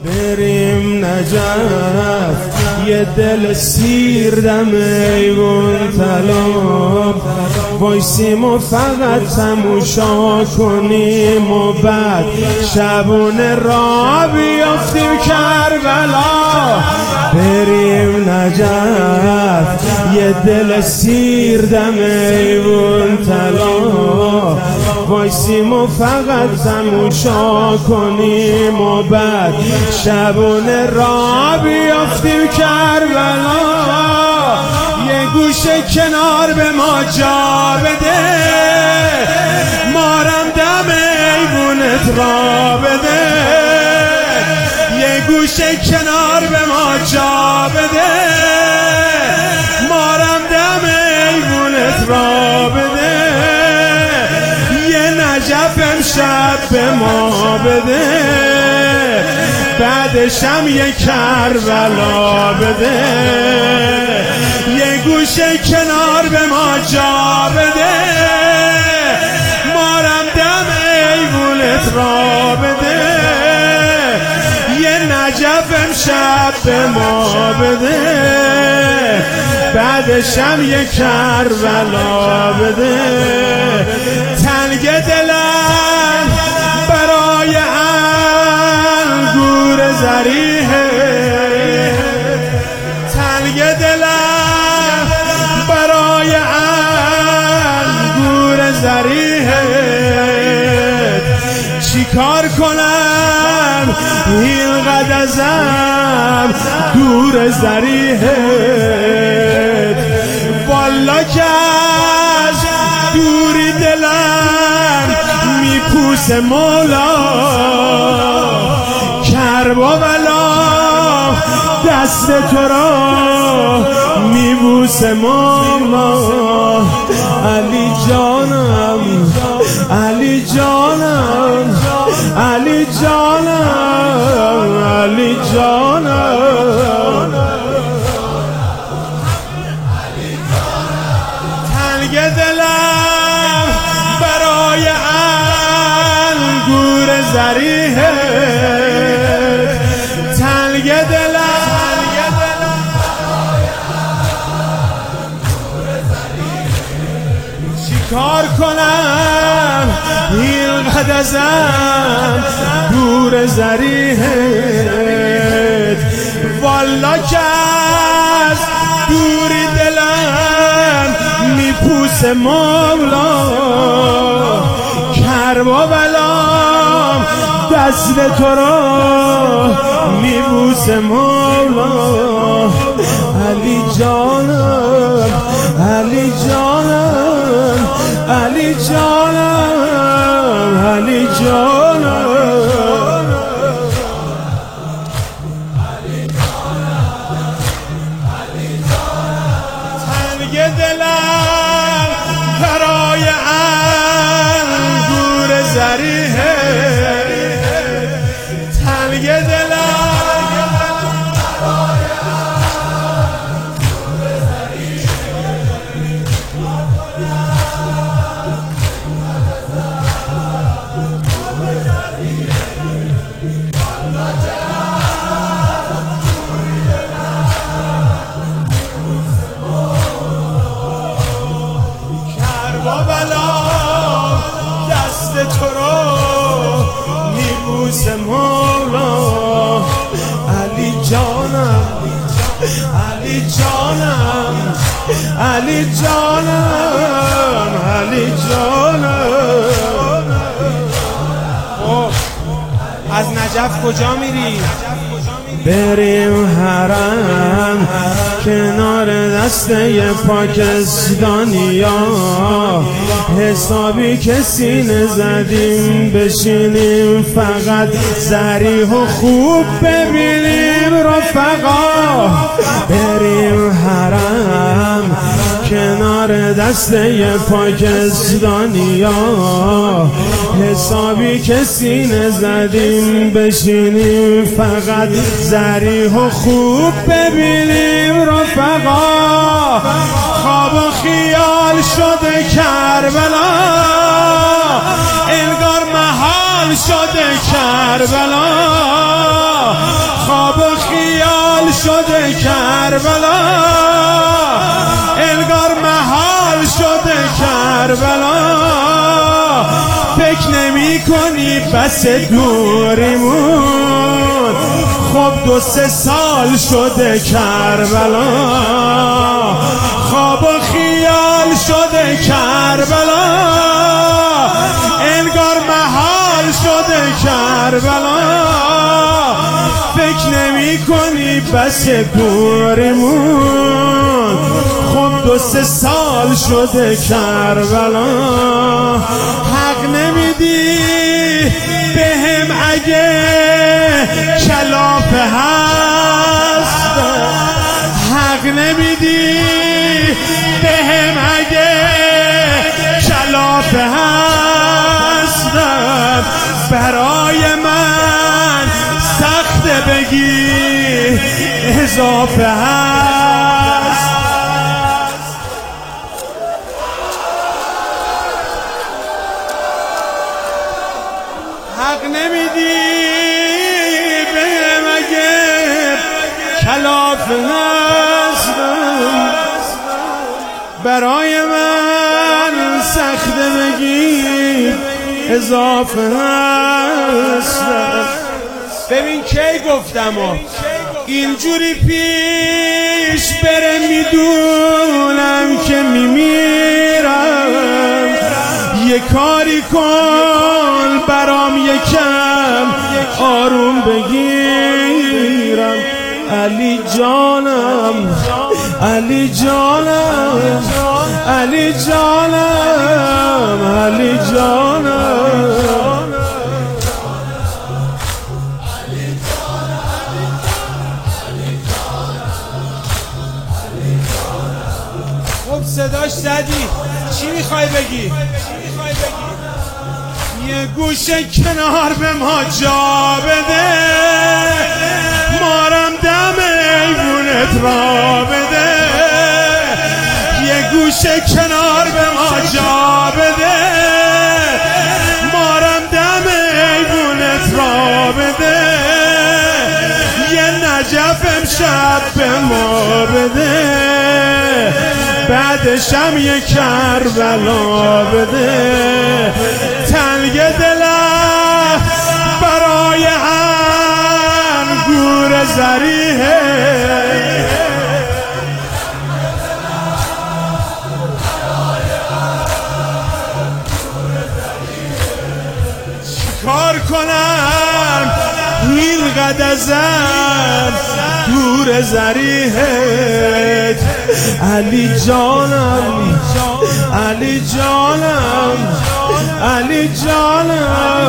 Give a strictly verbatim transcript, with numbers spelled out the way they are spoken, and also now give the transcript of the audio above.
بریم نجف یه دل سیر دم ایوون طلب وایسیم و فقط تماشا کنیم و بعد شبونه را بیافتیم کربلا. بریم نجف یه دل سیر دم ایوون طلب وایسیم و فقط تماشا کنیم و بعد شبونه را بیافتیم کربلا. یه گوشه کنار به ما جا بده مارم دم ایوونت را بده. یه گوشه کنار به ما جا بده مارم دم ایوونت را بده. یه نجف امشب به ما بده بعدشم یه کربلا بده. یه گوشه کنار به ما جا بده مارم دم ایوونت را بده. یه نجف امشب به ما بده بعدشم یه کربلا بده. تنگ دلم برای انگور زریحه تنگ دلم برای انگور زریحه. چی کار کنم اینقدر ازم دور زریحه. والا که از دوری دلم میپوسه مولا کرب و بلا دست تو را میبوسه مولا. علی جانم علی جانم علی جانم علی جانم. تنگ دلم برای انگور زریحه تنگ دلم چی کار کنم اینقدر ازم دور زریحه. والا که از دوری دلم میپوسه مولا کرب و بلام دست تو را میبوسه مولا. علی جانم علی جانم علی جانم علی جانم. تنگ دلم برای انگور زریحه تنگ دلم تو رو میبوسه مولا. علی جانم علی جانم علی جانم علی جانم. از نجف کجا میری؟ بریم حرم کنار دسته پاکستانیا حسابی که سینه زدیم بشینیم فقط ذریح و خوب ببینیم رفقا. بریم حرم کنار دسته پاکستانیا حسابی که سینه زدیم بشینیم فقط ذریح و خوب ببینیم رفقا. خواب و خیال شده کربلا انگار محال شده کربلا. شده کربلا، انگار محال شده کربلا. فکر نمی کنی بس دوریمون، خب دو سه سال شده کربلا. خواب و خیال شده کربلا، انگار محال شده کربلا. فکر نمی کنی بس دوریمون، خب دو سه سال شده کربلا. حق نمیدی بهم اگه کلافه هست، حق نمیدی بهم اگه کلافه هست. برای من سخته بگی اضافه هست. حق نمیدی بهم اگه کلافه هست، برای من سخته بگی اضافه هست. ببین کی گفتم و اینجوری پیش بره میدونم که میمیرم. یه کاری کن برام یکم آروم بگیرم. علی جانم علی جانم علی جانم علی جانم. خب صداش زدی، چی میخوای بگی؟ یه گوشه کنار به ما جا بده، مارم دم ایوونت را بده. یه گوشه کنار به ما جا بده، مارم دم ایوونت را بده. یه نجف امشب به ما بده، بعدشم یه کربلا بده. تنگ دلم برای انگور زریحه، چیکار کنم اینقدر ازم دور زریحت. علی جانم علی جانم علی جانم